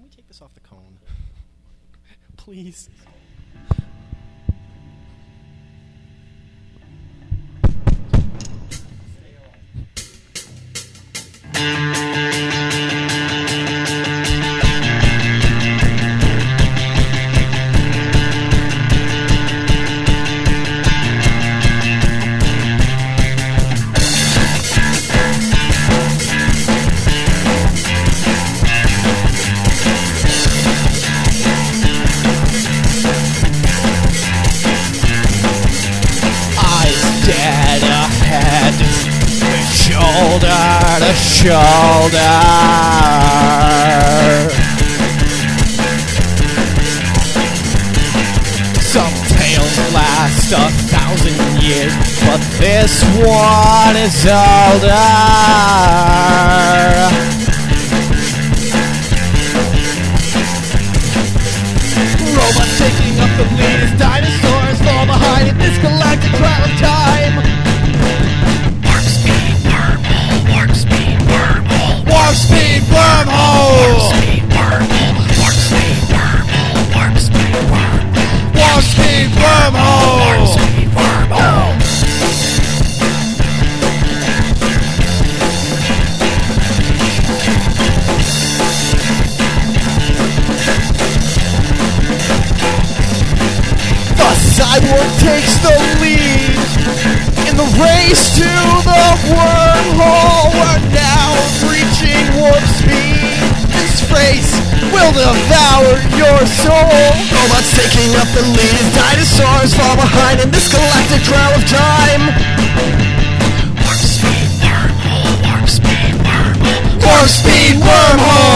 we take this off the cone? Please. Dead ahead, shoulder to shoulder. Some tales last 1,000 years, but this one is older. Robots taking up the lead as dinosaurs fall behind in this galactic trial of time. Warp speed wormhole, warp speed wormhole, warp speed wormhole, warp speed wormhole, warp speed wormhole, warp speed wormhole, warp speed wormhole. Cyborg takes the lead in the race to the wormhole. We're now reaching warp speed. This race will devour your soul. Robots taking up the lead as dinosaurs fall behind in this galactic trial of time. Warp speed wormhole, warp speed wormhole, warp speed wormhole.